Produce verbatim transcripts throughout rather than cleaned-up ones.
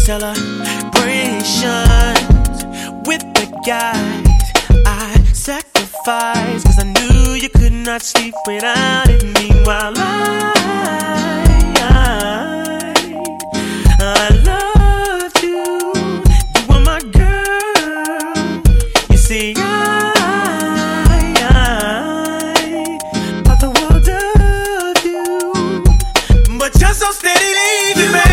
celebrations with the guys. I sacrificed cause I knew you could not sleep without it. Meanwhile I, I, I loved you. You were my girl. You see I, I thought the world of you, but you're so steady leaving me.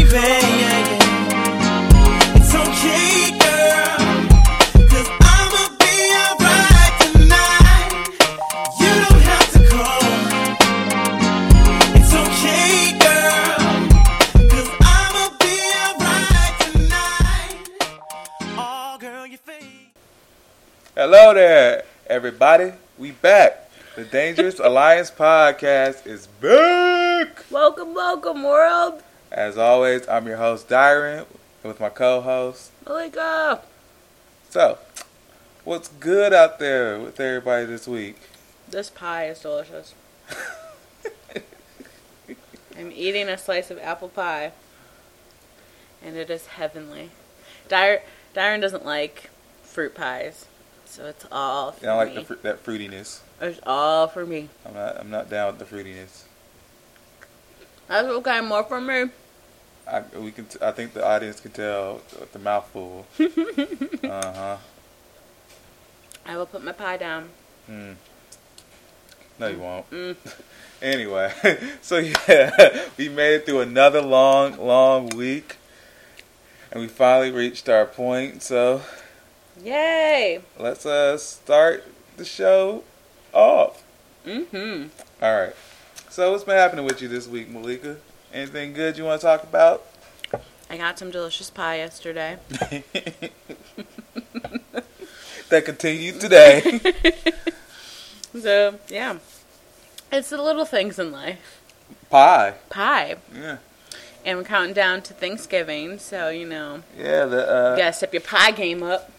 Hello there, everybody. We back. The Dangerous Alliance podcast is back. Welcome, welcome, world. As always, I'm your host, Dyron, with my co-host, Malika. So, what's good out there with everybody this week? This pie is delicious. I'm eating a slice of apple pie, and it is heavenly. Dyron, Dyron doesn't like fruit pies. So it's all for I don't like me. the fr- that fruitiness. It's all for me. I'm not. I'm not down with the fruitiness. That's okay. More for me. I we can. T- I think the audience can tell with the mouthful. uh huh. I will put my pie down. Mm. No, you won't. Mm. Anyway, so yeah, we made it through another long, long week, and we finally reached our point. So. Yay! Let's uh start the show off. Mm-hmm. All right. So what's been happening with you this week, Malika? Anything good you want to talk about? I got some delicious pie yesterday. That continued today. So, yeah. It's the little things in life. Pie. Pie. Yeah. And we're counting down to Thanksgiving, so, you know. Yeah, the uh you gotta step your pie game up.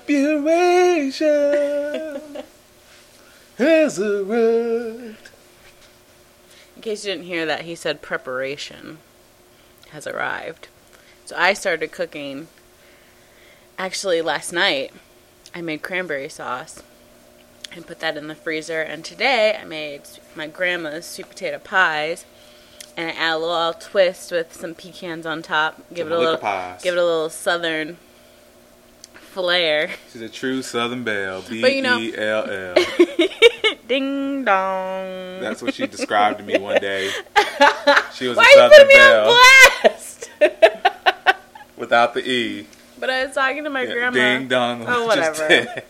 Preparation has arrived. In case you didn't hear that, he said preparation has arrived. So I started cooking. Actually, last night, I made cranberry sauce and put that in the freezer. And today, I made my grandma's sweet potato pies. And I add a little twist with some pecans on top. Give it a little, pies. give it a little southern flair. She's a true Southern belle. B But you know- E L L. Ding dong. That's what she described to me one day. She was Why a are you Southern putting me belle on blast? without the E. But I was talking to my Yeah, grandma. ding dong. Oh, whatever.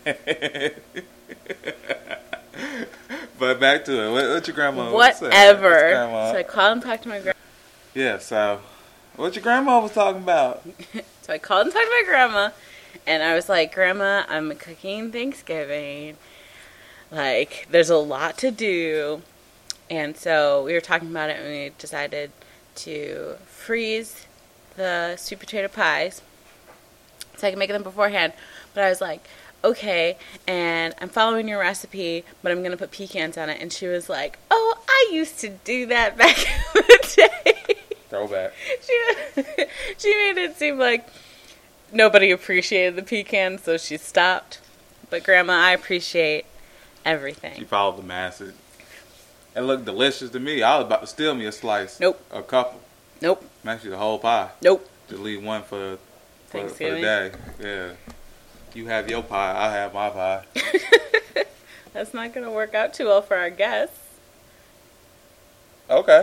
But back to it. What, what's your grandma? Whatever. What's your grandma? So I called and talked to my grandma. Yeah, so what your grandma was talking about? So I called and talked to my grandma, and I was like, Grandma, I'm cooking Thanksgiving. Like, there's a lot to do. And so we were talking about it, and we decided to freeze the sweet potato pies so I can make them beforehand. But I was like, okay, and I'm following your recipe, but I'm going to put pecans on it. And she was like, oh, I used to do that back in the day. Throwback. She, she made it seem like nobody appreciated the pecans, so she stopped. But Grandma, I appreciate everything. She followed the masses. It looked delicious to me. I was about to steal me a slice. Nope. A couple. Nope. Actually, the whole pie. Nope. Just leave one for, for, for the Thanksgiving. day. Yeah. You have your pie. I have my pie. That's not going to work out too well for our guests. Okay.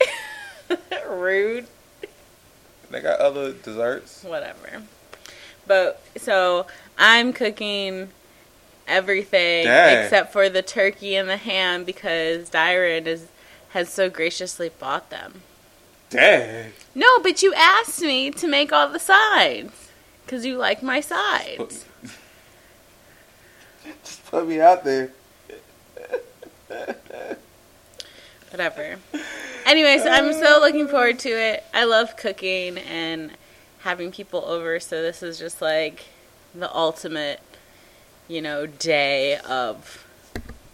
Rude. They got other desserts. Whatever. But, so, I'm cooking everything Dang. except for the turkey and the ham because Dyron is, has so graciously bought them. Dang. No, but you asked me to make all the sides because you like my sides. Just put me out there. Whatever. Anyway, so I'm so looking forward to it. I love cooking and having people over, so this is just like the ultimate, you know, day of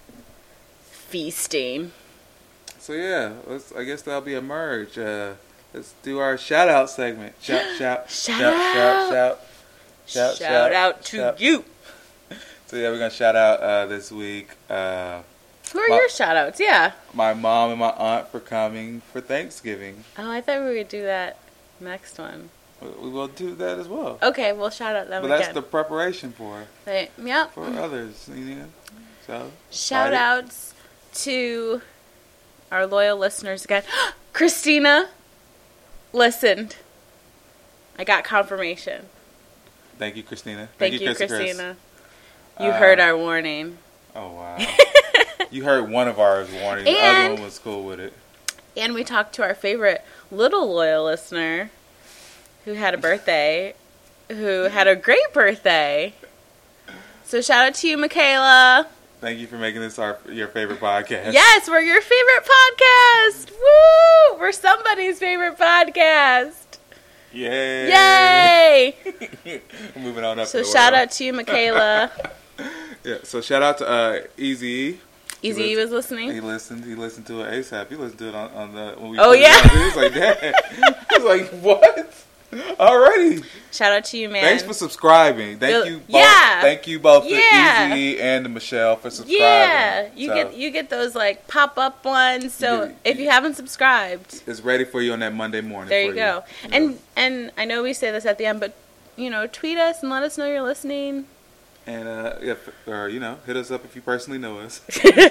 feasting. So yeah, let's, I guess that'll be a merge. Uh, let's do our shout out segment. Shout, shout, Shout shout, out. shout, shout, Shout, shout, out to shout. you. So yeah, we're gonna shout out uh, this week. Uh, Who are My- your shout outs? Yeah. my mom and my aunt for coming for Thanksgiving. Oh, I thought we would do that next one. We- We will do that as well. Okay, we'll shout out them But again. that's the preparation for They- yep. for others. You know? So Shout excited. outs to our loyal listeners again. Christina listened. I got confirmation. Thank you, Christina. Thank, you, Chris and Chris. Christina. You Uh, heard our warning. Oh wow. You heard one of ours warning. The And- other one was cool with it. And we talked to our favorite little loyal listener who had a birthday, who had a great birthday. So shout out to you, Michaela. Thank you for making this our your favorite podcast. Yes, we're your favorite podcast. Woo! We're somebody's favorite podcast. Yay! Yay! Moving on up. So in the shout world. out to you, Michaela. Yeah. So shout out to uh, Easy. Easy He was He listening. listened. He listened to it ASAP. He listened to it on, on the when we. Oh, put it yeah? out. He was like, "Dad." He was like, "What? Already?" Shout out to you, man. Thanks for subscribing. Thank Bill- you. Both, yeah. Thank you both, Yeah. the Easy and the Michelle, for subscribing. Yeah, you So, get you get those like pop up ones. So Yeah. if you haven't subscribed, It's ready for you on that Monday morning. there for you go. Yeah. And and I know we say this at the end, but you know, tweet us and let us know you're listening. And uh, if or you know, hit us up if you personally know us.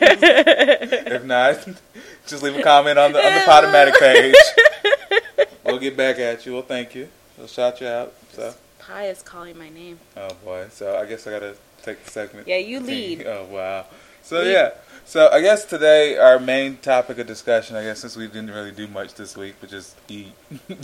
If not, just leave a comment on the on the Podomatic page. We'll get back at you. We'll thank you. We'll shout you out. So, Pie is calling my name. oh boy. So I guess I gotta take the segment. Yeah, you lead. Oh wow. So Lead. yeah. So I guess today our main topic of discussion, I guess since we didn't really do much this week, but just eat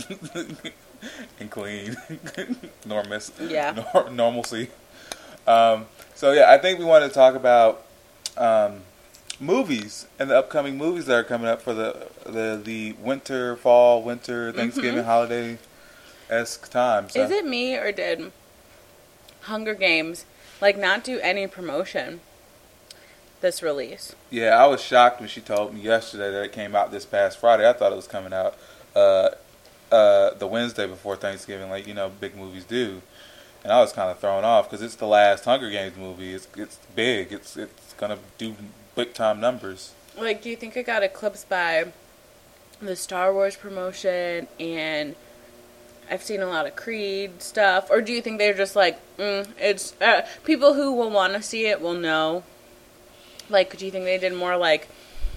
and clean, normus, Yeah. nor- normalcy. Um, so yeah, I think we wanted to talk about um, movies and the upcoming movies that are coming up for the the, the winter, fall, winter, Thanksgiving holiday esque time. So. Is it me or did Hunger Games like not do any promotion this release? Yeah, I was shocked when she told me yesterday that it came out this past Friday. I thought it was coming out uh, uh, the Wednesday before Thanksgiving, like, you know, big movies do. And I was kind of thrown off because it's the last Hunger Games movie. It's it's big. It's it's gonna do big time numbers. Like, do you think it got eclipsed by the Star Wars promotion and I've seen a lot of Creed stuff, or do you think they're just like, mm, it's uh, people who will want to see it will know? Like, do you think they did more like,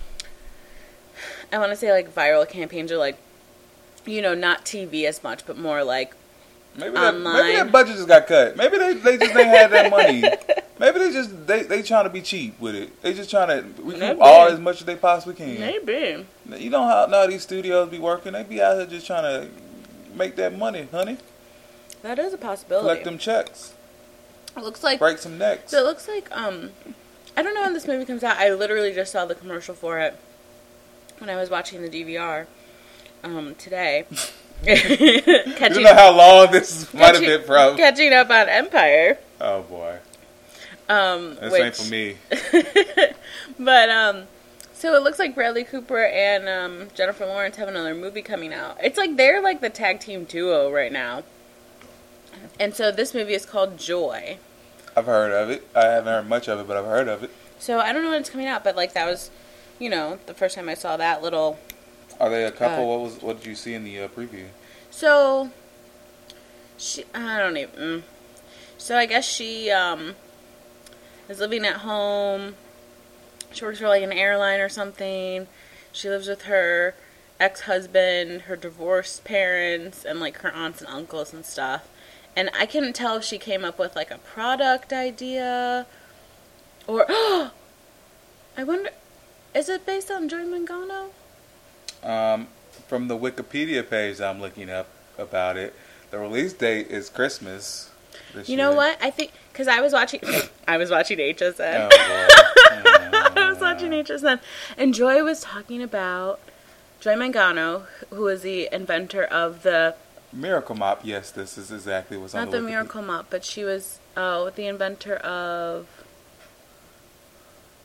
I want to say like viral campaigns, or like, you know, not T V as much, but more like Maybe that, maybe online. that budget just got cut. Maybe they, they just ain't had that money. Maybe they just they they trying to be cheap with it. They just trying to recoup Maybe. all as much as they possibly can. maybe. You know how now these studios be working? They be out here just trying to make that money, honey. That is a possibility. Collect them checks, It looks like break some necks. so. It looks like um, I don't know when this movie comes out. I literally just saw the commercial for it when I was watching the D V R um today. You catching, don't know how long this might have catching- been from. catching up on Empire. Oh boy, Um, this which, ain't for me. but um, so it looks like Bradley Cooper and um, Jennifer Lawrence have another movie coming out. It's like they're like the tag team duo right now. And so this movie is called Joy. I've heard of it. I haven't heard much of it, but I've heard of it. So I don't know when it's coming out, but like that was, you know, the first time I saw that little. Are they a couple? Uh, what was what did you see in the uh, preview? So she, I don't even. mm. So I guess she um is living at home. She works for like an airline or something. She lives with her ex-husband, her divorced parents, and like her aunts and uncles and stuff. And I couldn't tell if she came up with like a product idea or I wonder, is it based on Joy Mangano? Um, from the Wikipedia page I'm looking up about it, the release date is Christmas. This You know year. what? I think because I was watching, I was watching H S N. Oh, boy. I was watching H S N, and Joy was talking about Joy Mangano, who is the inventor of the Miracle Mop. Yes, this is exactly what's on not the the Wikipedia. Miracle Mop, but she was oh the inventor of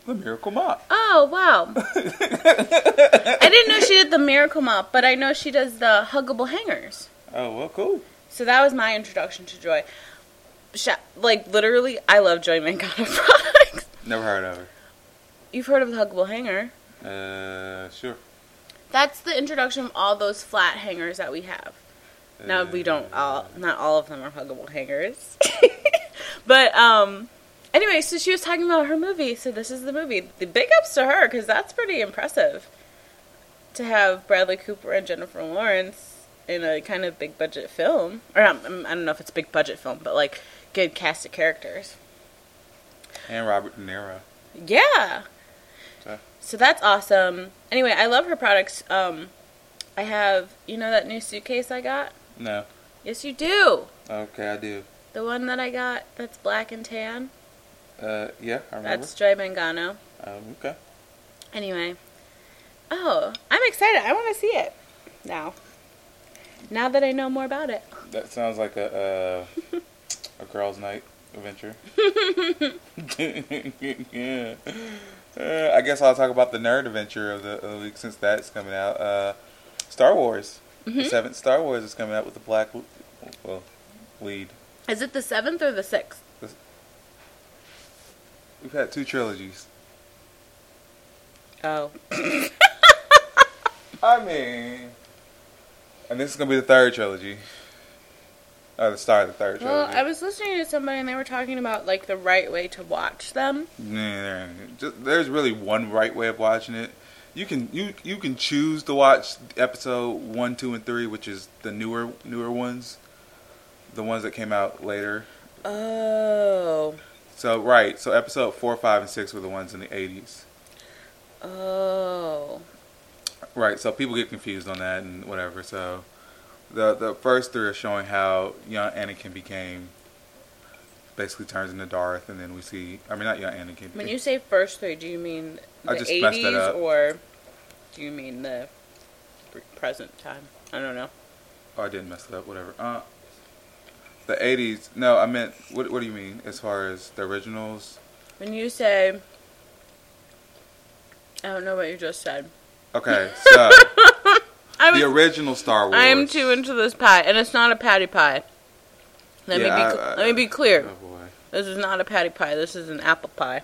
The Miracle Mop. Oh, wow. I didn't know she did the Miracle Mop, but I know she does the huggable hangers. Oh, well, cool. So that was my introduction to Joy. Sh- like, literally, I love Joy Mangano products. Never heard of her. You've heard of the huggable hanger. Uh, sure. That's the introduction of all those flat hangers that we have. Now, we don't all, not all of them are huggable hangers. But, um, anyway, so she was talking about her movie. So this is the movie. The big ups to her, because that's pretty impressive. To have Bradley Cooper and Jennifer Lawrence in a kind of big budget film. Or, um, I don't know if it's a big budget film, but, like, good cast of characters. And Robert De Niro. Yeah. Okay. So that's awesome. Anyway, I love her products. Um, I have, you know that new suitcase I got? No. Yes, you do. Okay, I do. The one that I got that's black and tan. Uh, yeah, I remember. That's Joy Mangano. Um, okay. Anyway. Oh, I'm excited. I want to see it now. Now that I know more about it. That sounds like a uh, a girls' night adventure. Yeah. Uh, I guess I'll talk about the nerd adventure of the, of the week since that's coming out. Uh, Star Wars. Mm-hmm. The seventh Star Wars is coming out with the black, well, lead. Is it the seventh or the sixth? We've had two trilogies. Oh. I mean, and this is gonna be the third trilogy. Or the start of the third Well, trilogy. I was listening to somebody and they were talking about, like, the right way to watch them. Nah, just, there's really one right way of watching it. You can you you can choose to watch episode one, two, and three, which is the newer newer ones, the ones that came out later. Oh. So right, so episode four, five, and six were the ones in the eighties. Oh. Right, so people get confused on that and whatever. So the the first three are showing how young Anakin became, basically turns into Darth, and then we see. I mean, not young Anakin. When you say first three, do you mean the I just messed that eighties up. or do you mean the present time? I don't know. Oh, I didn't mess it up. Whatever. Uh, the eighties. No, I meant. What What do you mean as far as the originals? When you say, I don't know what you just said. Okay, so I was, the original Star Wars. I am too into this pie, and it's not a patty pie. Let Yeah, me be. I- cl- I- let me be clear. Oh boy, This is not a patty pie. This is an apple pie.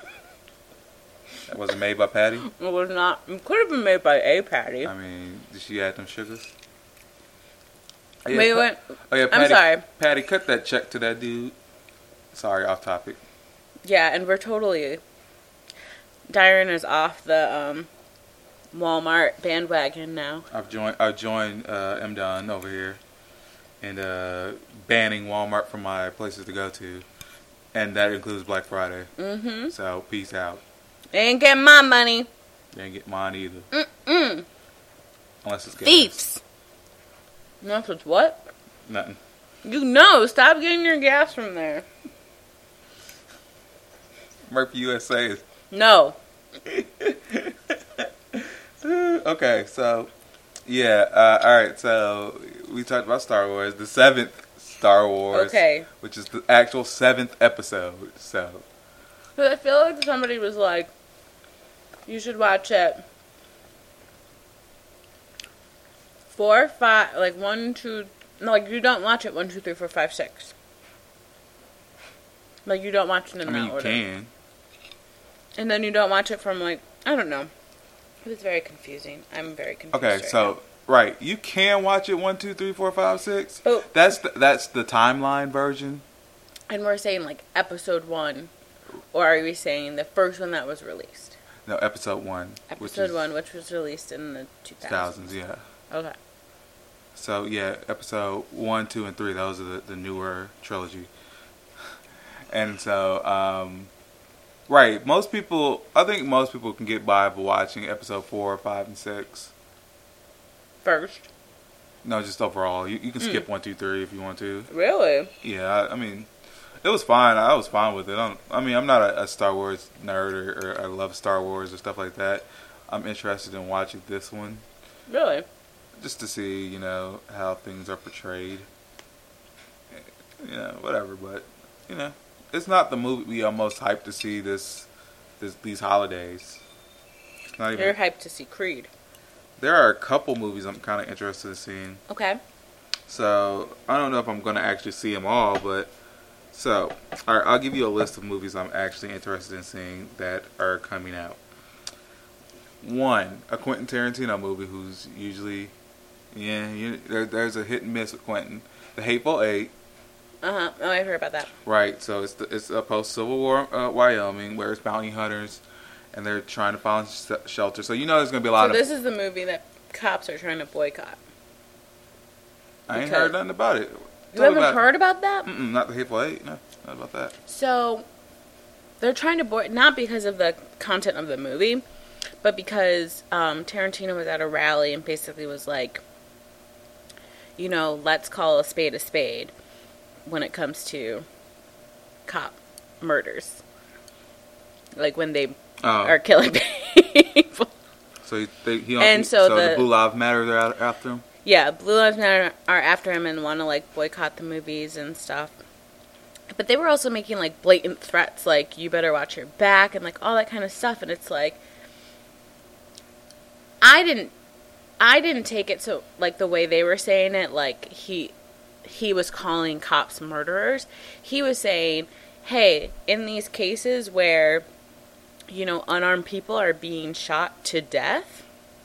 that wasn't made by Patty. It was not. It could have been made by a patty. I mean, did she add them sugars? Oh, Wait, Pa- wait. Oh yeah, I'm Patty, sorry. Patty, cut that check to that dude. Sorry, off topic. Yeah, and we're totally. Darren is off the um, Walmart bandwagon now. I've joined. I've joined uh, M Don over here, and uh, banning Walmart from my places to go to, and that includes Black Friday. Mm-hmm. So peace out. They ain't getting my money. They ain't get mine either, Mm-mm. unless it's gas. Thieves. That's what's what? Nothing. You know, stop getting your gas from there. Murphy U S A is No. okay. So yeah. Uh, all right. So we talked about Star Wars, the seventh Star Wars, Okay. which is the actual seventh episode. So But I feel like somebody was like, you should watch it. Four, five, like one, two, no, like you don't watch it one, two, three, four, five, six. Like you don't watch it in I mean, that you order. can. And then you don't watch it from like, I don't know. It was very confusing. I'm very confused. Okay, right so right, you can watch it one, two, three, four, five, six. Oh. That's the, that's the timeline version. now. And we're saying like episode one, or are we saying the first one that was released? No, episode one. Episode which is one, which was released in the two thousands. thousands. Yeah. Okay. So yeah, episode one, two, and three. Those are the, the newer trilogy. And so, um, right, most people, I think most people can get by by watching episode four, five, and six. First. No, just overall, you you can Mm. skip one, two, three if you want to. Really? Yeah, I, I mean, it was fine. I was fine with it. I, don't, I mean, I'm not a, a Star Wars nerd or, or I love Star Wars or stuff like that. I'm interested in watching this one Really? just to see, you know, how things are portrayed. You know, whatever. But you know, it's not the movie I'm most hyped to see this this, these holidays. It's not even. You're hyped to see Creed. There are a couple movies I'm kind of interested in seeing. Okay. So I don't know if I'm going to actually see them all, but so all right, I'll give you a list of movies I'm actually interested in seeing that are coming out. One, a Quentin Tarantino movie, who's usually, yeah, you, there, there's a hit and miss with Quentin. The Hateful Eight. Uh huh. Oh, I heard about that. Right. So it's the, it's a post Civil War uh, Wyoming where it's bounty hunters, and they're trying to find sh- shelter. So you know there's going to be a lot So of. this is the movie that cops are trying to boycott. I ain't because- heard nothing about it. You Tell me haven't about it. heard about that? Mm-mm, not the Hateful Eight. No, not about that. So they're trying to boy not because of the content of the movie, but because um, Tarantino was at a rally and basically was like, you know, let's call a spade a spade when it comes to cop murders. Like when they Oh. are killing people. So he, they, he And he, so so the- the Blue Lives Matter, they're out after him. Yeah, Blue Lives Matter are after him and want to like boycott the movies and stuff. But they were also making like blatant threats, like you better watch your back and like all that kind of stuff. And it's like, I didn't, I didn't take it so like the way they were saying it. Like he, he was calling cops murderers. He was saying, hey, in these cases where, you know, unarmed people are being shot to death,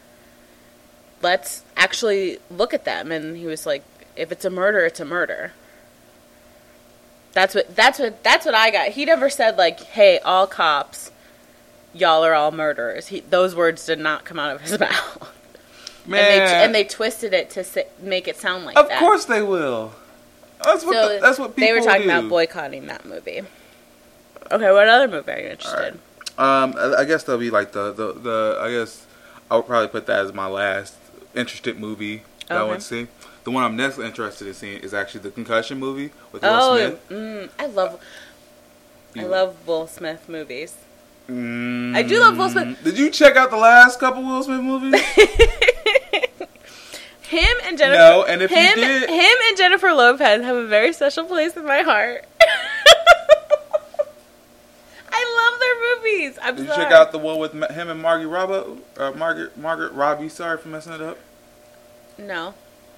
let's actually look at them. And he was like, if it's a murder, it's a murder. That's what that's what that's what I got. He never said like, hey, all cops, y'all are all murderers. He, those words did not come out of his mouth. Man, And they and they twisted it to say, make it sound like of that. course they will. That's what So the, that's what people they were talking do. about boycotting that movie. Okay, what other movie are you interested? Um, I, I guess that'll be like the, the, the I guess I would probably put that as my last interested movie that I Okay. want to see. The one I'm next interested in seeing is actually the Concussion movie with Will Oh, Smith. mm, I love I You- love Will Smith movies. Mm, I do love Will Smith. Did you check out the last couple Will Smith movies? Him and Jennifer. No, and if you him, did- him and Jennifer Lopez have a very special place in my heart. I love their movies. I'm Did you sorry. check out the one with Ma- him and Margie Robbie? Uh, Margaret Margaret Robbie. Sorry for messing it up. No.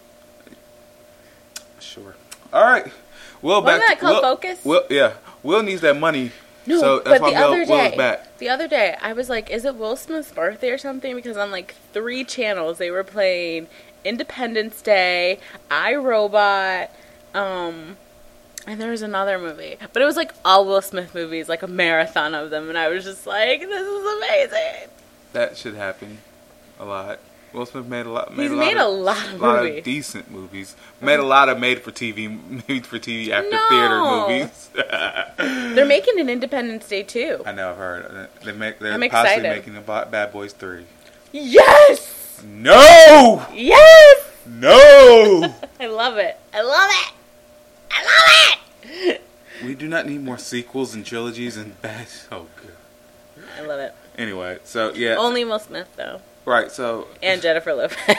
Sure. All right. Will Wasn't back that to, called Will, Focus? Will, yeah. Will needs that money. No, so that's but why the Will, other Will's day, back. the other day, I was like, "Is it Will Smith's birthday or something?" Because on like three channels, they were playing Independence Day, iRobot, um, and there was another movie, but it was like all Will Smith movies, like a marathon of them, and I was just like, "This is amazing." That should happen a lot. Will Smith made a lot. Made He's a made lot a of, lot of lot movies. of decent movies. Made a lot of made for T V, made for T V after No. theater movies. They're making an Independence Day too. I know. I've heard. They make. They're I'm possibly excited. making a Ba- Bad Boys three. Yes, No. yes, No. I love it. I love it. I love it. We do not need more sequels and trilogies and bad. Oh, good. I love it. Anyway, so yeah, Only Will Smith though, right. So and Jennifer Lopez.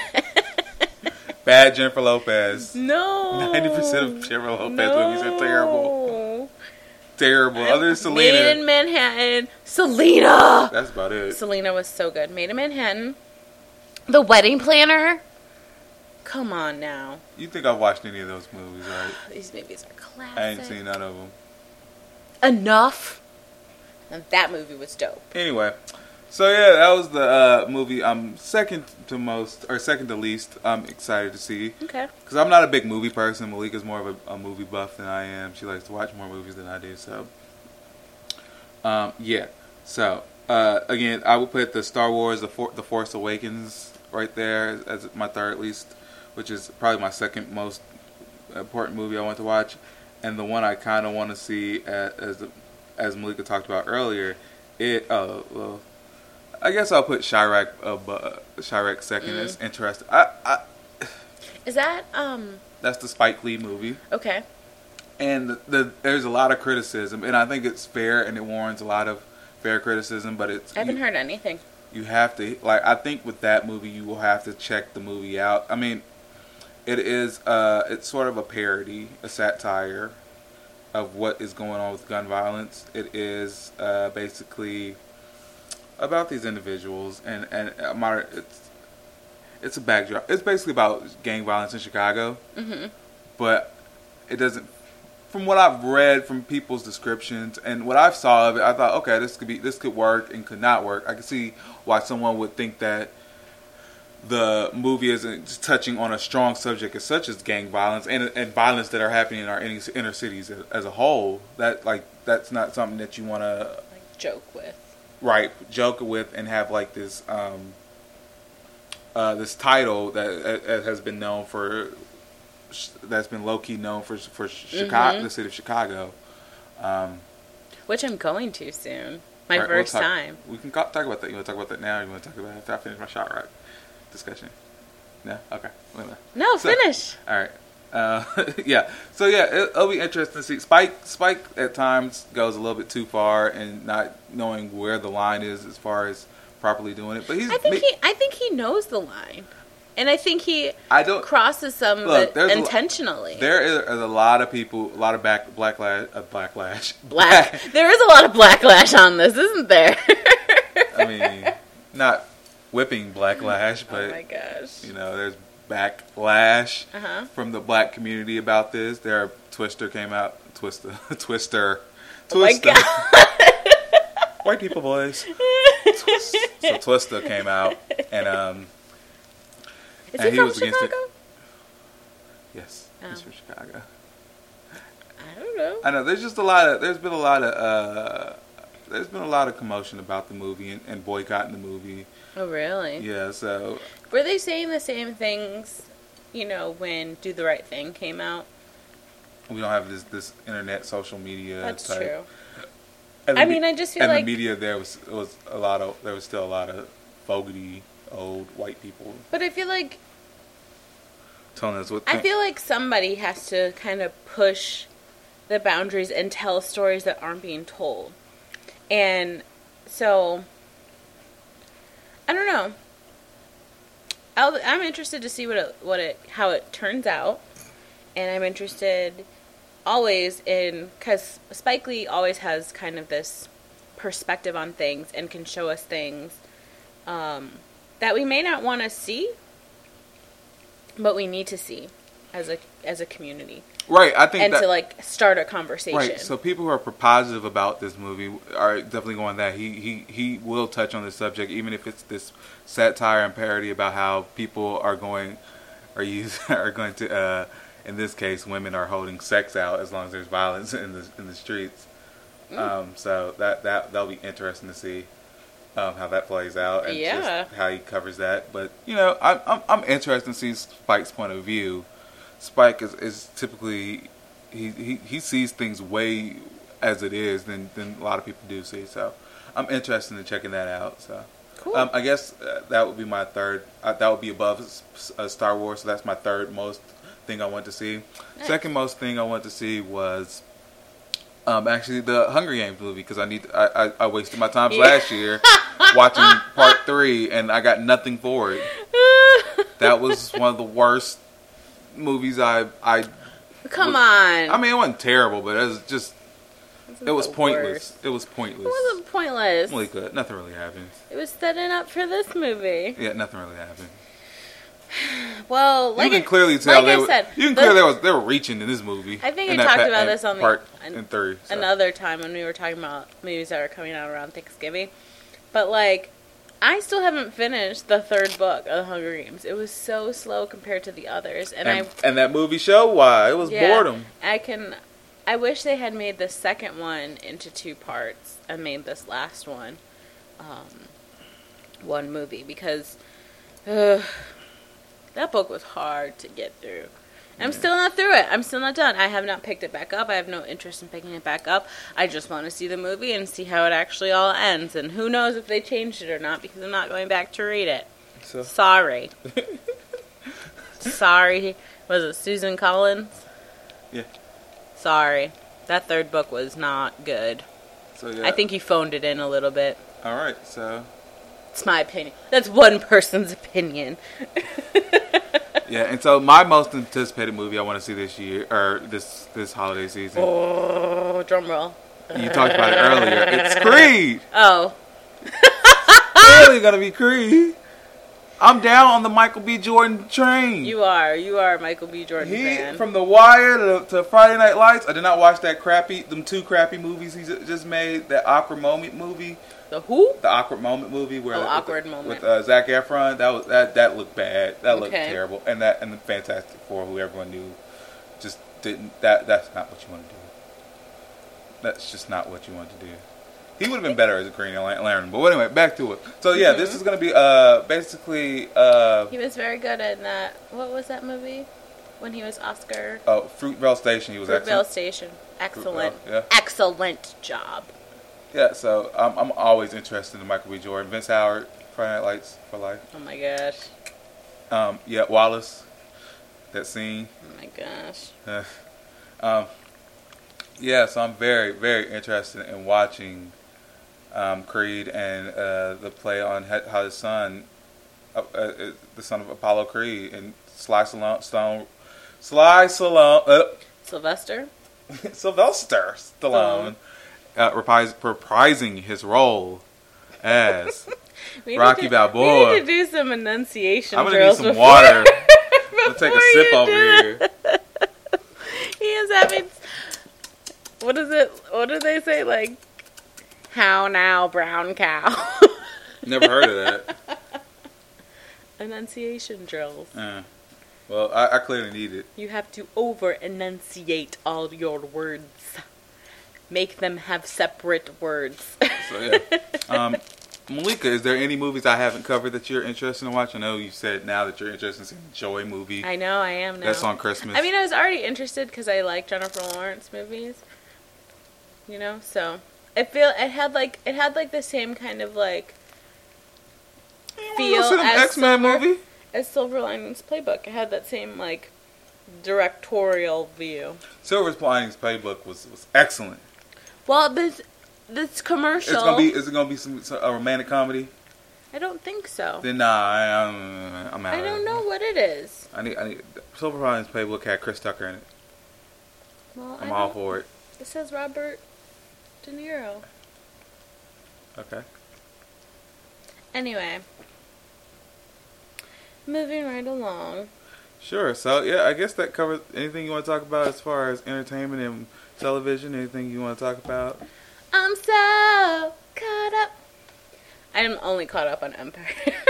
bad Jennifer Lopez. No. Ninety percent of Jennifer Lopez no. movies are terrible. Terrible. Other than Selena, Made in Manhattan. Selena. that's about it. Selena was so good. Made in Manhattan. The Wedding Planner. Come on now. You think I've watched any of those movies, right? These movies are classic. I ain't seen none of them. Enough. And that movie was dope. Anyway, so yeah, that was the uh, movie I'm second to most, or second to least, I'm excited to see. Okay. Because I'm not a big movie person. Malika's more of a, a movie buff than I am. She likes to watch more movies than I do, so. Um, yeah. So, uh, again, I would put the Star Wars, the, For- the Force Awakens right there as my third least, which is probably my second most important movie I want to watch. And the one I kind of want to see, as, as, as Malika talked about earlier, it, uh, well, I guess I'll put Chirac, uh, bu- Chirac second Mm. as interesting. I, I, Is that, um, that's the Spike Lee movie. okay. And the, the, there's a lot of criticism, and I think it's fair, and it warrants a lot of fair criticism. But it's I haven't you, heard anything. you have to like. I think with that movie, you will have to check the movie out. I mean, it is uh, it's sort of a parody, a satire of what is going on with gun violence. It is uh, basically about these individuals, and and uh, my, it's it's a backdrop. It's basically about gang violence in Chicago, Mm-hmm. but it doesn't. From what I've read from people's descriptions and what I've saw of it, I thought, okay, this could be this could work and could not work. I could see why someone would think that the movie isn't just touching on a strong subject as such as gang violence and and violence that are happening in our inner, inner cities as, as a whole. That like that's not something that you want to Like joke with. right joke with and have like this um, uh, this title that, that has been known for that's been low key known for for Chicago, Mm-hmm. the city of Chicago. Um, Which I'm going to soon. My all right, we'll first talk- time. We can talk about that. You want to talk about that now? Or you want to talk about it after I finish my shot rock discussion? No. Okay. Wait a minute. No, So- finish. All right. Uh, yeah. So yeah, it, it'll be interesting to see. Spike Spike at times goes a little bit too far and not knowing where the line is as far as properly doing it. But he's. I think he I think he knows the line. And I think he I don't. crosses some Look, of there's it a lo- intentionally. There is a lot of people, a lot of back blacklash, uh, blacklash. Black. There is a lot of blacklash on this, isn't there? I mean, not whipping blacklash, but oh my gosh. you know, there's backlash Uh-huh. from the black community about this. There, Twister came out. Twister, Twister, Oh my Twister. god. White people voice. So Twister came out, and um, Is and he, he from was against Chicago? it. Yes, he's Oh. from Chicago. I don't know. I know. There's just a lot of. There's been a lot of. Uh, there's been a lot of commotion about the movie and, and boycotting the movie. Oh really? Yeah. So Were they saying the same things, you know, when Do the Right Thing came out? we don't have this this internet social media. That's type. true. And I the mean, me- I just feel and like the media there was was a lot of. There was still a lot of fogarty old white people But I feel like telling us what. I feel like somebody has to kind of push the boundaries and tell stories that aren't being told. And so I don't know. I'll, I'm interested to see what it, what it how it turns out, and I'm interested always in because Spike Lee always has kind of this perspective on things and can show us things um, that we may not want to see, but we need to see as a as a community, right. I think and that, to like start a conversation. right. So people who are positive about this movie are definitely going that he he he will touch on this subject, even if it's this satire and parody about how people are going are use are going to uh, in this case women are holding sex out as long as there's violence in the in the streets. Mm. Um, so that that that'll be interesting to see. Um, how that plays out and Yeah. just how he covers that. But, you know, I, I'm I'm interested to see Spike's point of view. Spike is, is typically, he, he, he sees things way as it is than, than a lot of people do see. So I'm interested in checking that out. So Cool. um, I guess uh, that would be my third, uh, that would be above uh, Star Wars. So that's my third most thing I want to see. Nice. Second most thing I want to see was Um, actually, the Hunger Games movie, because I need I, I I wasted my time Yeah. last year watching part three, and I got nothing for it. That was one of the worst movies I I. Come was- on. I mean, it wasn't terrible, but it was just Wasn't it was the pointless. worst. It was pointless. It wasn't pointless. Really good. Nothing really happened. It was setting up for this movie. Yeah, nothing really happened. Well, like you can I, clearly tell like they I were, said, you can the- clearly they was they were reaching in this movie. I think in I that talked pa- about in this on the- part an- in three. so. another time when we were talking about movies that are coming out around Thanksgiving. But, like, I still haven't finished the third book of The Hunger Games. It was so slow compared to the others. And, And, I and that movie showed why it was yeah, boredom. I can... I wish they had made the second one into two parts and made this last one um, one movie. Because uh, that book was hard to get through. I'm Yeah. still not through it. I'm still not done. I have not picked it back up. I have no interest in picking it back up. I just want to see the movie and see how it actually all ends. And who knows if they changed it or not, because I'm not going back to read it. So Sorry. Sorry. Was it Susan Collins? yeah. Sorry. That third book was not good. So yeah. I think you phoned it in a little bit. All right. So It's my opinion. That's one person's opinion. yeah, and so my most anticipated movie I want to see this year or this this holiday season. Oh, drum roll. You talked about it earlier. It's Creed. Oh. definitely gonna be Creed. I'm down on the Michael B. Jordan train. You are. You are a Michael B. Jordan he, fan. From The Wire to, to Friday Night Lights. I did not watch that crappy, them two crappy movies he just made. That Awkward Moment movie. The who? The Awkward Moment movie. Where oh, with Awkward the, Moment. With uh, Zac Efron. That was that. That looked bad. That looked okay. terrible. And that and the Fantastic Four, who everyone knew, just didn't. That that's not what you want to do. That's just not what you want to do. He would have been better as a Green Lantern. But anyway, back to it. So yeah, mm-hmm. this is going to be uh, basically... Uh, he was very good in that... What was that movie? When he was Oscar... Oh, Fruitvale Station. He was Fruitvale excellent. Station. Excellent. Fruitvale, yeah. Excellent job. Yeah, so I'm, I'm always interested in Michael B. Jordan. Vince Howard, Friday Night Lights for life. Oh my gosh. Um, yeah, Wallace. That scene. Oh my gosh. Uh, um, yeah, so I'm very, very interested in watching... Um, Creed and uh, the play on how his son, uh, uh, the son of Apollo Creed, and Sly Stallone, Stone, Sly Stallone, uh, Sylvester, Sylvester Stallone, uh, repris- reprising his role as Rocky to, Balboa. We need to do some enunciation. I'm gonna drills need some before, water. I'm gonna take a sip over here. He is having. What is it? What do they say? Like. How now, brown cow? Never heard of that. Enunciation drills. Uh, well, I, I clearly need it. You have to over-enunciate all your words. Make them have separate words. So, yeah. Um, Malika, is there any movies I haven't covered that you're interested in watching? I know you said now that you're interested in seeing the Joy movie. I know, I am now. That's on Christmas. I mean, I was already interested because I like Jennifer Lawrence movies. You know, so... It feel it had like it had like the same kind of like feel as X-Men Silver, movie as Silver Linings Playbook. It had that same like directorial view. Silver Linings Playbook was, was excellent. Well, this this commercial. It's gonna be. Is it gonna be some, some a romantic comedy? I don't think so. Then nah, I, I'm, I'm out. I don't know what it is. I need. I need. Silver Linings Playbook had Chris Tucker in it. Well, I'm I all don't, for it. It says Robert De Niro. Okay. Anyway, moving right along. Sure. So yeah, I guess that covers anything you want to talk about as far as entertainment and television. Anything you want to talk about? I'm so caught up. I'm only caught up on Empire.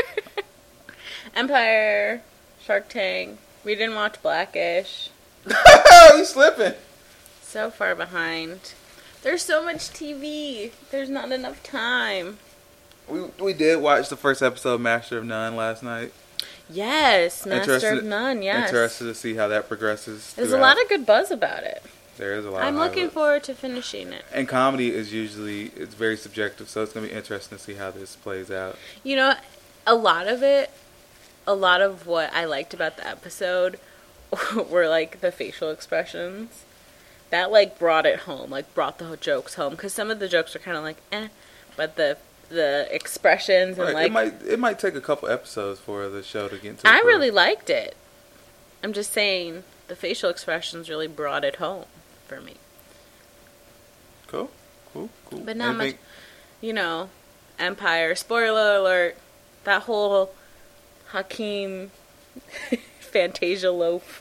Empire, Shark Tank. We didn't watch Blackish. You slipping? So far behind. There's so much T V. There's not enough time. We we did watch the first episode of Master of None last night. Yes, Master of None, yes. Interested to see how that progresses. There's a lot of good buzz about it. There is a lot. I'm of looking forward to finishing it. And comedy is usually, it's very subjective, so it's going to be interesting to see how this plays out. You know, a lot of it, a lot of what I liked about the episode were like the facial expressions. That like brought it home, like brought the jokes home. Because some of the jokes were kind of like, eh, but the the expressions and right. like it might it might take a couple episodes for the show to get into. I really liked it. I'm just saying the facial expressions really brought it home for me. Cool, cool, cool. But not Anything? much, you know. Empire. Spoiler alert. That whole Hakeem Fantasia loaf.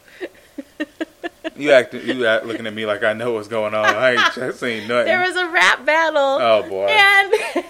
You act, you act looking at me like I know what's going on. I ain't just seen nothing. There was a rap battle. Oh boy! And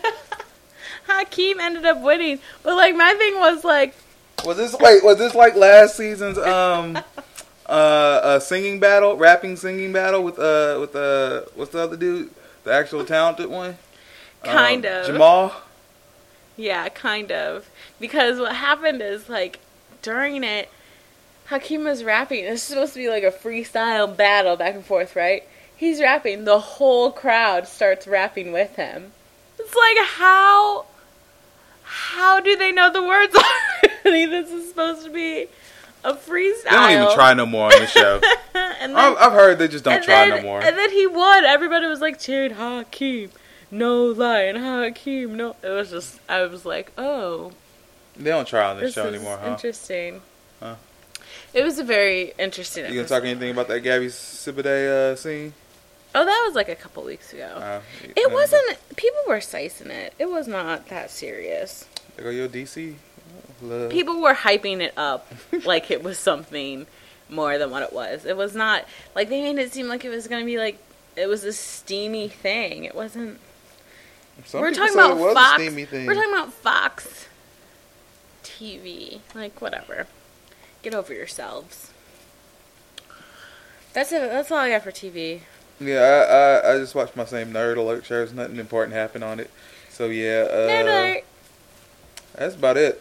Hakeem ended up winning. But like my thing was like, was this wait? Was this like last season's um uh a singing battle, rapping singing battle with uh with uh what's the other dude, the actual talented one? Kind um, of Jamal. Yeah, kind of. Because what happened is like during it. Hakeem was rapping. It's supposed to be like a freestyle battle back and forth, right? He's rapping. The whole crowd starts rapping with him. It's like, how... How do they know the words already? This is supposed to be a freestyle. They don't even try no more on the show. and then, I've, I've heard they just don't try then, no more. And then he won. Everybody was like cheering, Hakeem. No lying, Hakeem. No. It was just, I was like, oh. They don't try on this, This show is anymore, huh? Interesting. Huh? It was a very interesting episode. You gonna talk anything about that Gabby Sidibe uh, scene? Oh, that was like a couple weeks ago. Uh, it wasn't... People were sicing it. It was not that serious. There go your D C. Love. People were hyping it up like it was something more than what it was. It was not, like, they made it seem like it was going to be, like, it was a steamy thing. It wasn't. Some we're people talking said about it was Fox. a steamy thing. We're talking about Fox T V. Like, whatever. Get over yourselves. That's it. That's all I got for T V. Yeah, I, I I just watched my same Nerd Alert shows. Nothing important happened on it. So yeah, uh, Nerd alert. That's about it.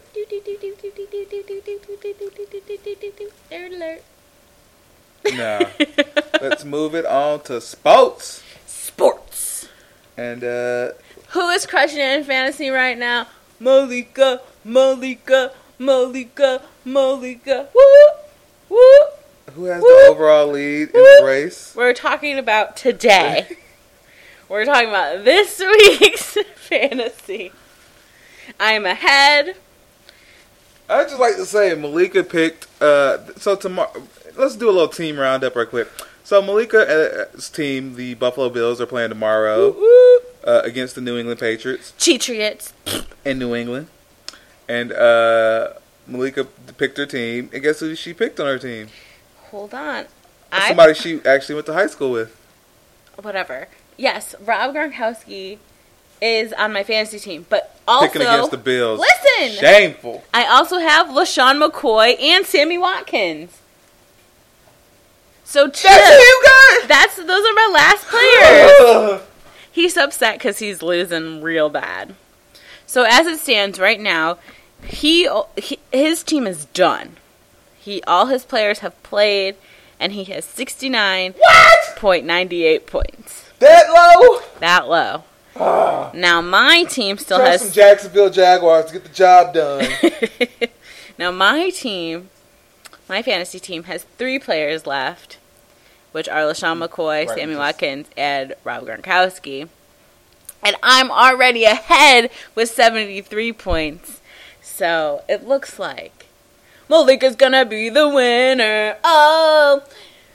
Nerd alert. Now, let's move it on to sports. Sports. And uh, Who is crushing it in fantasy right now? Malika, Malika, Malika, Malika. Woo! Woo! who has Woo! the overall lead in Woo! the race? We're talking about today. We're talking about this week's fantasy. I'm ahead. I'd just like to say Malika picked. Uh, so tomorrow, let's do a little team roundup right quick. So Malika's team, the Buffalo Bills, are playing tomorrow Woo! uh, against the New England Patriots Cheatriots. in New England. And uh, Malika picked her team. And guess who she picked on her team? Hold on. I Somebody she actually went to high school with. whatever. Yes, Rob Gronkowski is on my fantasy team, but also Picking against the Bills. Listen, Shameful. I also have LaShawn McCoy and Sammy Watkins. So chill. That's who you got? That's those are my last players. He's upset because he's losing real bad. So as it stands right now, he, he his team is done. He all his players have played, and he has sixty-nine point nine eight points. That low? That low. Ah. Now my team still Trust has some Jacksonville Jaguars to get the job done. Now my team, my fantasy team has three players left, which are LaShawn McCoy, Right, Sammy just- Watkins, and Rob Gronkowski. And I'm already ahead with seventy-three points. So it looks like Malika's gonna be the winner. Oh,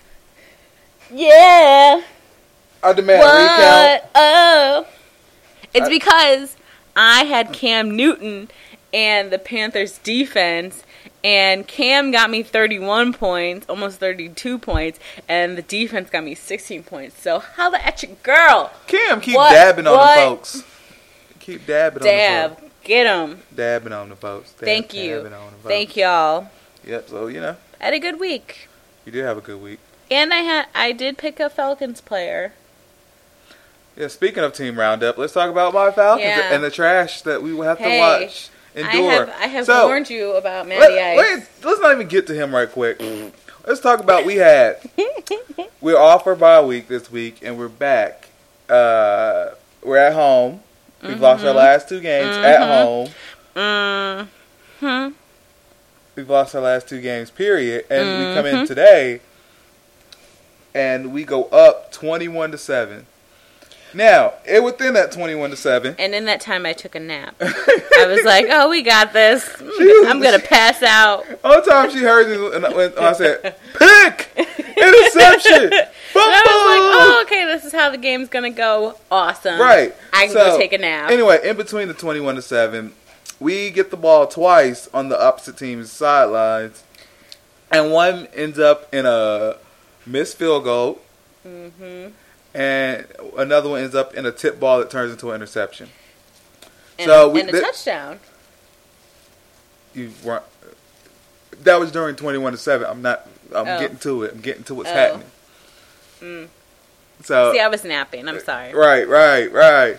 yeah. I demand a recount. What? Oh. It's I- because I had Cam Newton and the Panthers defense, and Cam got me thirty-one points, almost thirty-two points, and the defense got me sixteen points. So holla at your girl. Cam, keep What? dabbing on What? the folks. Keep dabbing on the Dab. folks. Get him. Dabbing on the folks. Dab, Thank you. dabbing on the folks. Thank y'all. Yep, so, you know, I had a good week. you did have a good week. And I had I did pick a Falcons player. Yeah, speaking of team roundup, let's talk about my Falcons Yeah. and the trash that we will have Hey, to watch, I endure. have I have so, warned you about let, Matty Ice. let, let's not even get to him right quick. Let's talk about we had. We're off for bye week this week, and we're back. Uh, we're at home. We've Mm-hmm. lost our last two games at home. Mm-hmm. We've lost our last two games, period. And we come Mm-hmm. in today, and we go up twenty-one to seven. Now, it within that twenty-one to seven. And in that time, I took a nap. I was like, "Oh, we got this. I'm gonna pass out." All the time she heard this, and when I said, "Pick! Interception! And Fumble!" I was like, "Oh, okay. This is how the game's gonna go. Awesome. Right. I can So, go take a nap." Anyway, in between the twenty-one to seven, we get the ball twice on the opposite team's sidelines, and one ends up in a missed field goal, Mm-hmm. and another one ends up in a tip ball that turns into an interception. And, So we- and a th- touchdown. You weren't. That was during twenty-one to seven. I'm not. I'm Oh. getting to it. I'm getting to what's Oh. happening. Mm. So See, I was napping. I'm sorry. right, right, right.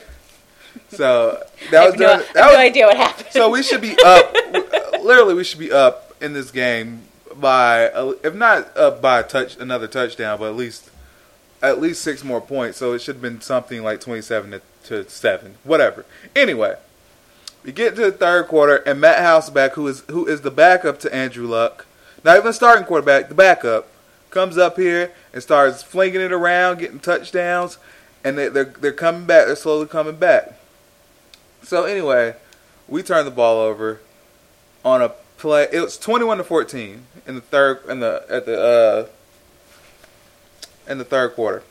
So that I was have, no, during. I have that no was, idea what happened. So we should be up. Literally, we should be up in this game by, a- if not up by a touch, another touchdown, but at least, at least six more points. So it should have been something like twenty-seven to, to seven, whatever. Anyway, we get to the third quarter, and Matt Hasselbeck, who is who is the backup to Andrew Luck, not even starting quarterback, the backup, comes up here and starts flinging it around, getting touchdowns, and they, they're they're coming back. They're slowly coming back. So anyway, we turn the ball over on a play. It was twenty-one to fourteen in the third in the at the uh, in the third quarter,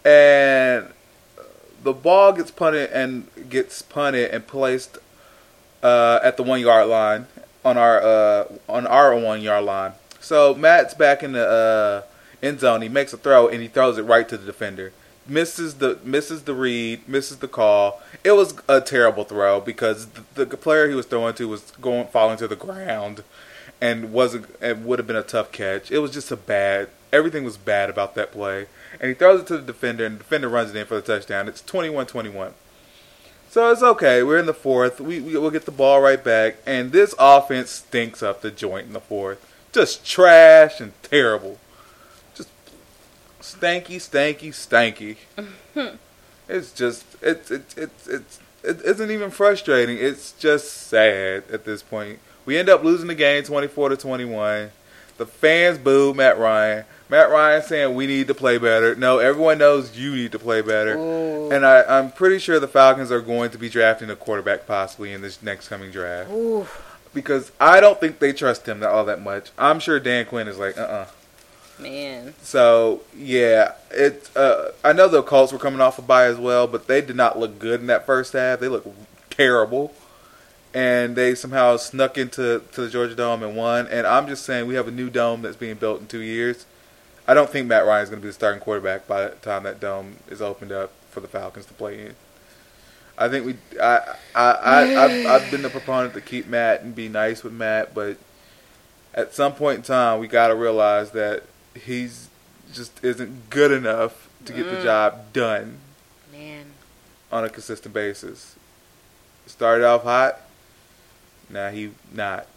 and the ball gets punted and gets punted and placed uh, at the one yard line on our uh, on our one yard line. So Matt's back in the uh, end zone. He makes a throw and he throws it right to the defender. Misses the misses the read, misses the call. It was a terrible throw because the, the player he was throwing to was going falling to the ground, and wasn't. It would have been a tough catch. It was just a bad. Everything was bad about that play, and he throws it to the defender, and the defender runs it in for the touchdown. It's twenty-one twenty-one. So it's okay. We're in the fourth. We, we we'll get the ball right back, and this offense stinks up the joint in the fourth. Just trash and terrible. Stanky, stanky, stanky. It's just, it's, it's, it's, it's, it isn't even frustrating. It's just sad at this point. We end up losing the game twenty-four to twenty-one. The fans boo Matt Ryan. Matt Ryan saying we need to play better. No, everyone knows you need to play better. Ooh. And I, I'm pretty sure the Falcons are going to be drafting a quarterback possibly in this next coming draft. Ooh. Because I don't think they trust him all that much. I'm sure Dan Quinn is like, uh-uh. Man. So, yeah, it. Uh, I know the Colts were coming off a bye as well, but they did not look good in that first half. They looked terrible. And they somehow snuck into to the Georgia Dome and won. And I'm just saying we have a new dome that's being built in two years. I don't think Matt Ryan is going to be the starting quarterback by the time that dome is opened up for the Falcons to play in. I think we. I. I. I I've, I've been the proponent to keep Matt and be nice with Matt, but at some point in time, we got to realize that he's just isn't good enough to get mm. the job done. Man. On a consistent basis. Started off hot. Now he not.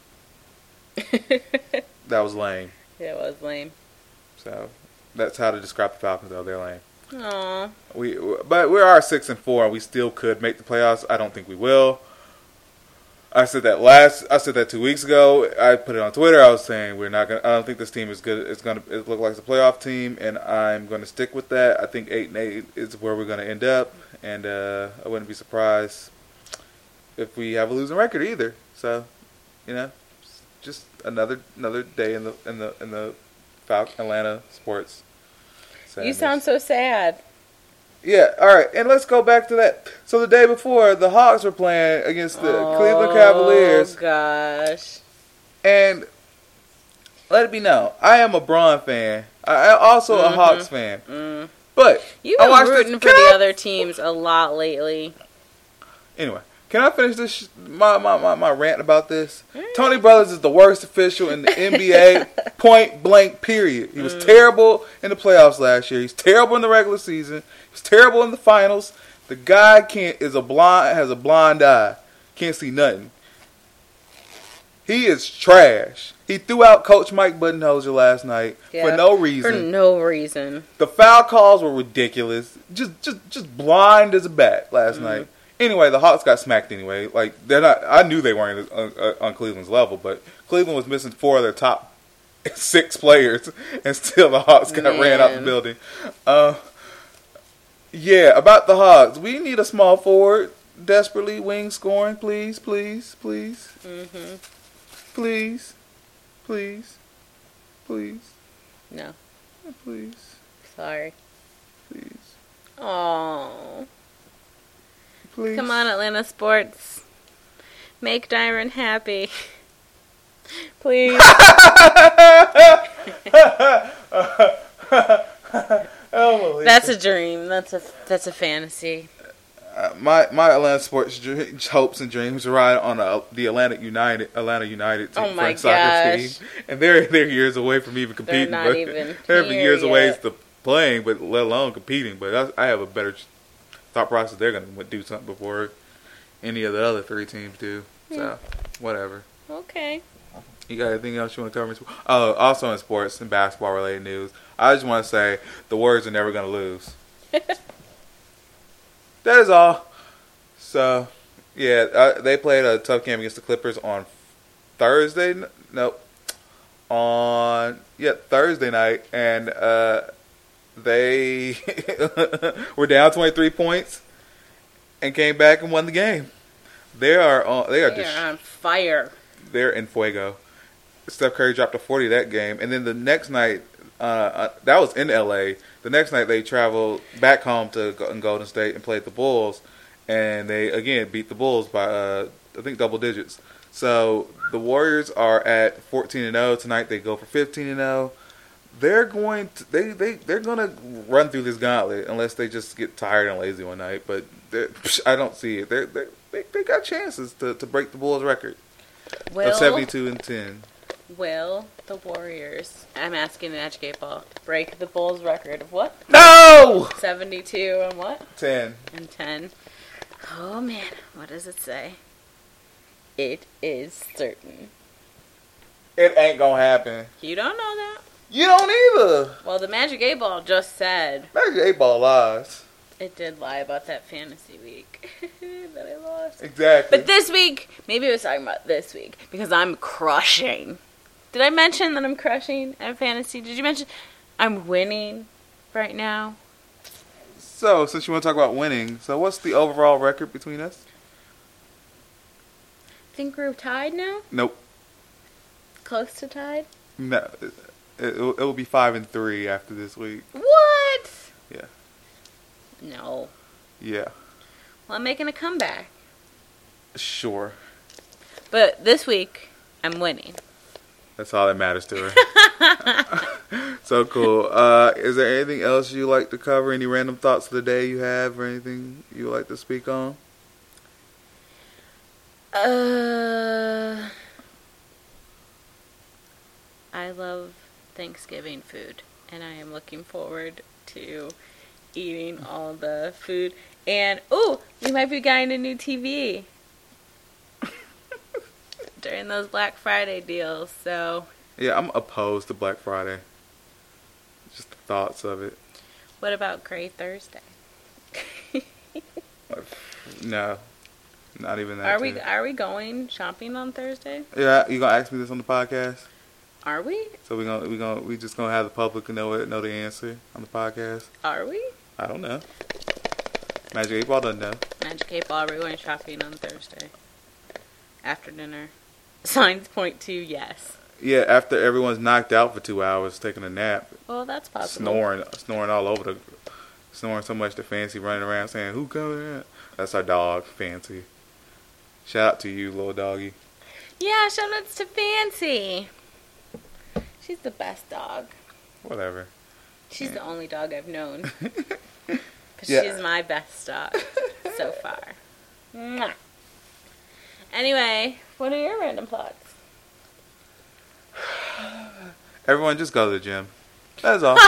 That was lame. Yeah, it was lame. So that's how to describe the Falcons, though. They're lame. Aww. We, but we are six and four, and we still could make the playoffs. I don't think we will. I said that last. I said that two weeks ago. I put it on Twitter. I was saying we're not gonna. I don't think this team is good. It's gonna it look like it's a playoff team, and I'm going to stick with that. I think eight and eight is where we're going to end up, and uh, I wouldn't be surprised if we have a losing record either. So, you know, just another another day in the in the in the Falcon Atlanta sports. Sadness. You sound so sad. Yeah, all right, and let's go back to that. So the day before, the Hawks were playing against the oh, Cleveland Cavaliers. Oh, gosh. And let it be known, I am a Braun fan. I am also mm-hmm. a Hawks fan. Mm. But You've been rooting this. for the I... other teams a lot lately. Anyway, can I finish this sh- my, my, my, my rant about this? Mm. Tony Brothers is the worst official in the N B A, point blank, period. He was mm. terrible in the playoffs last year. He's terrible in the regular season. He's terrible in the finals. The guy can't is a blind has a blind eye. Can't see nothing. He is trash. He threw out Coach Mike Budenholzer last night yeah, for no reason. For no reason. The foul calls were ridiculous. Just just just blind as a bat last mm. night. Anyway, the Hawks got smacked anyway. Like they're not. I knew they weren't on, on Cleveland's level, but Cleveland was missing four of their top six players, and still the Hawks got Man. ran out the building. Uh, yeah, about the Hawks, we need a small forward desperately. Wing scoring, please, please, please, mm-hmm. please, please, please. No, please. Sorry. Please. Aww. Please. Come on, Atlanta Sports. Make Dyron happy. Please. That's a dream. That's a that's a fantasy. Uh, my my Atlanta Sports dream, hopes and dreams ride on a, the Atlanta United Atlanta United team, oh my soccer gosh. team, and they're they're years away from even competing. They're not but even they're years yet. away to playing, but let alone competing. But I, I have a better thought process. They're going to do something before any of the other three teams do. So hmm. whatever. Okay. You got anything else you want to cover? Oh, also in sports and basketball related news, I just want to say the Warriors are never going to lose. That is all. So, yeah, uh, they played a tough game against the Clippers on Thursday. No, on yeah Thursday night, and uh, they were down twenty-three points and came back and won the game. They are on. They are, they just, are on fire. They're in fuego. Steph Curry dropped a forty that game, and then the next night, uh, uh, that was in L A. The next night they traveled back home to Golden State and played the Bulls, and they again beat the Bulls by uh, I think double digits. So the Warriors are at fourteen and oh tonight. They go for fifteen and oh. They're going to they they they're gonna run through this gauntlet unless they just get tired and lazy one night. But I don't see it. They're, they're, they they got chances to, to break the Bulls record Will, of seventy-two and ten. Will the Warriors? I'm asking an educate ball. Break the Bulls record of what? No. seventy-two and what? ten. And ten. Oh man, what does it say? It is certain. It ain't gonna happen. You don't know that. You don't either. Well, the Magic eight Ball just said Magic eight Ball lies. it did lie about that fantasy week that I lost. Exactly. But this week, maybe it was talking about this week because I'm crushing. Did I mention that I'm crushing at fantasy? Did you mention I'm winning right now? So, since you want to talk about winning, so what's the overall record between us? Think we're tied now? Nope. Close to tied? No. It, it, it will be five and three after this week. What? Yeah. No. Yeah. Well, I'm making a comeback. Sure. But this week, I'm winning. That's all that matters to her. So cool. Uh, is there anything else you like to cover? Any random thoughts of the day you have or anything you would like to speak on? Uh, I love Thanksgiving food, and I am looking forward to eating all the food. And, ooh, we might be getting a new T V during those Black Friday deals, so. Yeah, I'm opposed to Black Friday. Just the thoughts of it. What about Gray Thursday? No. Not even that. Are we too. are we going shopping on Thursday? Yeah, you gonna ask me this on the podcast? Are we? So we gonna we gonna we just gonna have the public know it, know the answer on the podcast? Are we? I don't know. Magic eight Ball doesn't know. Magic eight Ball, are we going shopping on Thursday? After dinner? Signs point to yes. Yeah, after everyone's knocked out for two hours, taking a nap, Well, that's possible. snoring, snoring all over the, snoring so much that Fancy running around saying, "Who coming in?" That's our dog, Fancy. Shout out to you, little doggy. Yeah, shout outs to Fancy. She's the best dog. Whatever. She's Yeah. the only dog I've known. But Yeah. she's my best dog so far. Mwah. Anyway, what are your random thoughts? Everyone, just go to the gym. That's all.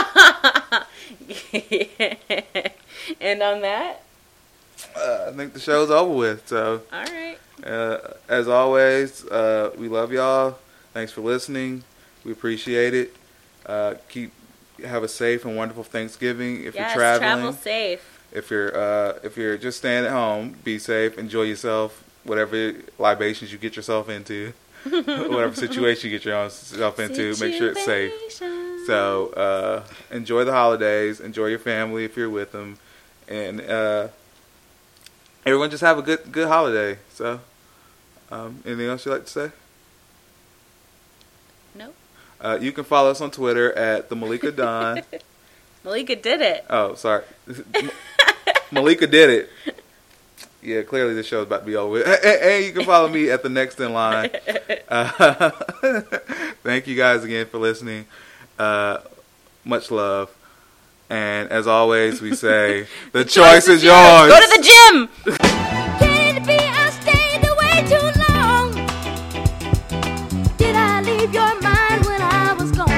And on that, uh, I think the show's over with. So, all right. uh, as always, uh, we love y'all. Thanks for listening. We appreciate it. Uh, keep have a safe and wonderful Thanksgiving. If Yes, you're traveling, travel safe. if you're uh, if you're just staying at home, be safe. Enjoy yourself. Whatever libations you get yourself into, whatever situation you get yourself into, make sure it's safe. Situation. So uh, enjoy the holidays. Enjoy your family if you're with them, and uh, everyone just have a good good holiday. So, um, anything else you'd like to say? Nope. Uh, you can follow us on Twitter at the Malika Don. Malika did it. Oh, sorry, Malika did it. Yeah, clearly this show is about to be over with. And, and you can follow me at the next in line. Uh, thank you guys again for listening. Uh, much love. And as always, we say, the choice is yours. Go to the gym. Can it be I stayed away too long? Did I leave your mind when I was gone?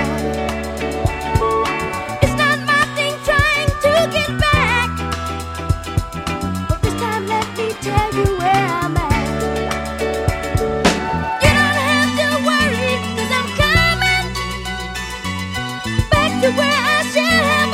It's not my thing trying to get back, but this time let me tell you where I'm at. You don't have to worry, 'cause I'm coming back to where I should have